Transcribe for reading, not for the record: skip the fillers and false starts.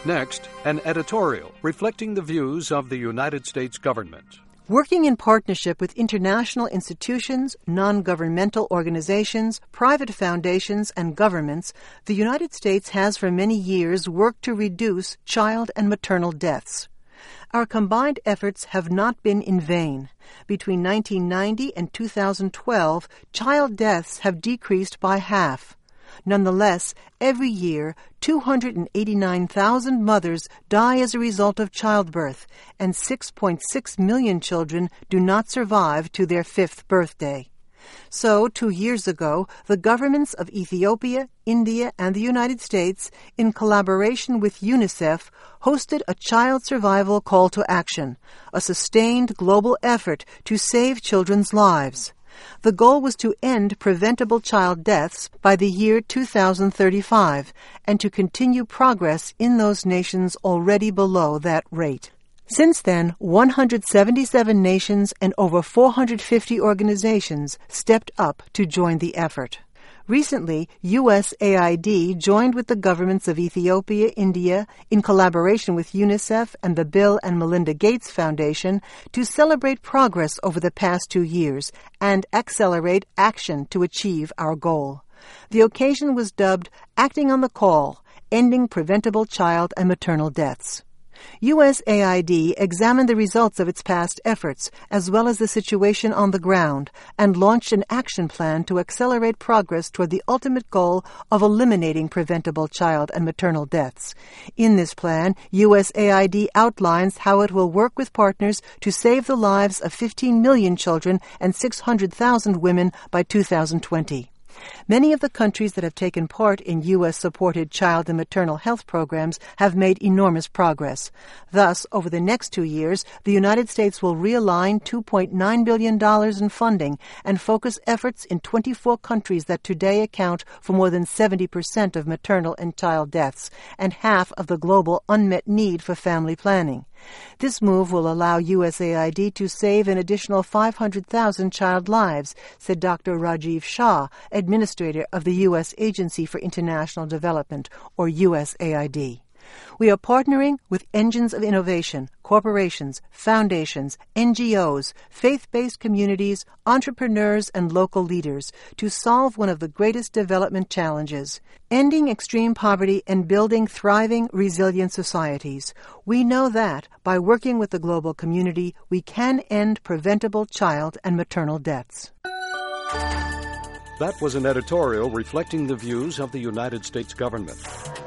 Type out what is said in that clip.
Next, an editorial reflecting the views of the United States government. Working in partnership with international institutions, non-governmental organizations, private foundations, and governments, the United States has for many years worked to reduce child and maternal deaths. Our combined efforts have not been in vain. Between 1990 and 2012, child deaths have decreased by half. Nonetheless, every year, 289,000 mothers die as a result of childbirth, and 6.6 million children do not survive to their 5th birthday. So, 2 years ago, the governments of Ethiopia, India, and the United States, in collaboration with UNICEF, hosted a child survival call to action, a sustained global effort to save children's lives. The goal was to end preventable child deaths by the year 2035 and to continue progress in those nations already below that rate. Since then, 177 nations and over 450 organizations stepped up to join the effort. Recently, USAID joined with the governments of Ethiopia, India, in collaboration with UNICEF and the Bill and Melinda Gates Foundation to celebrate progress over the past 2 years and accelerate action to achieve our goal. The occasion was dubbed Acting on the Call, Ending Preventable Child and Maternal Deaths. USAID examined the results of its past efforts, as well as the situation on the ground, and launched an action plan to accelerate progress toward the ultimate goal of eliminating preventable child and maternal deaths. In this plan, USAID outlines how it will work with partners to save the lives of 15 million children and 600,000 women by 2020. Many of the countries that have taken part in U.S.-supported child and maternal health programs have made enormous progress. Thus, over the next 2 years, the United States will realign $2.9 billion in funding and focus efforts in 24 countries that today account for more than 70% of maternal and child deaths and half of the global unmet need for family planning. This move will allow USAID to save an additional 500,000 child lives, said Dr. Rajiv Shah, administrator of the U.S. Agency for International Development, or USAID. We are partnering with engines of innovation, corporations, foundations, NGOs, faith-based communities, entrepreneurs, and local leaders to solve one of the greatest development challenges, ending extreme poverty and building thriving, resilient societies. We know that, by working with the global community, we can end preventable child and maternal deaths. That was an editorial reflecting the views of the United States government.